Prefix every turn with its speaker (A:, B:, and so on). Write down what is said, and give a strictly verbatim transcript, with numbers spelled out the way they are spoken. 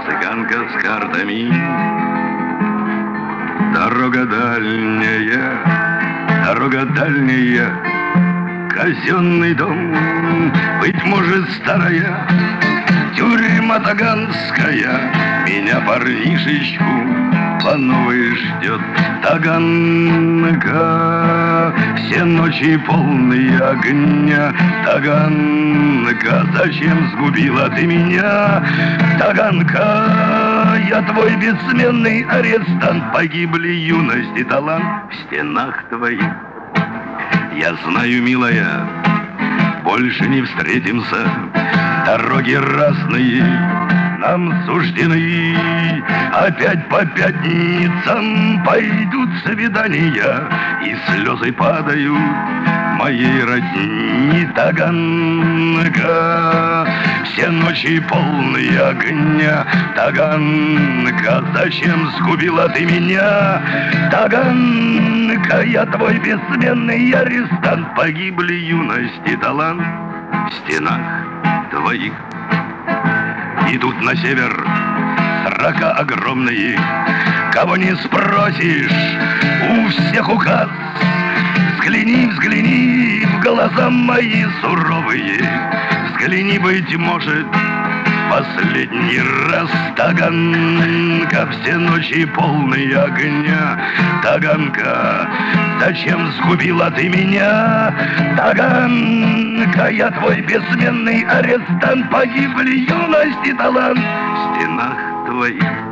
A: цыганка с картами. Дорога дальняя, дорога дальняя, казенный дом, быть может, старая, тюрьма таганская, меня, парнишечку, по новой ждет Таганка. Все ночи полные огня, Таганка, зачем сгубила ты меня? Таганка, я твой бессменный арестант, погибли юность и талант в стенах твоих. Я знаю, милая, больше не встретимся, дороги разные нам суждены. Опять по пятницам пойдут свидания, и слезы падают моей родни. Таганка, все ночи полные огня, Таганка, зачем сгубила ты меня? Таганка, я твой бессменный арестант, погибли юность и талант в стенах твоих. Идут на север срока огромные, кого не спросишь, у всех указ. Взгляни, взгляни в глаза мои суровые, взгляни, быть может, последний раз. Таганка, все ночи полные огня, Таганка, зачем сгубила ты меня? Таганка, я твой бессменный арестант, погибли юность и талант в стенах твоих.